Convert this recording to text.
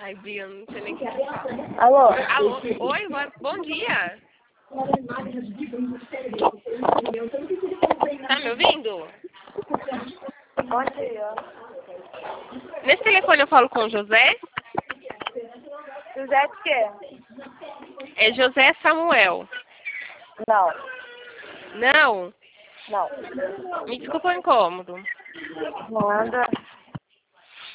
Ai, Bia, não sei nem o que falar. Alô? Alô? Oi, bom dia. Tá me ouvindo? Bom dia. Nesse telefone eu falo com o José? José de quê? É José Samuel. Não. Não? Não. Me desculpa o incômodo. Nada.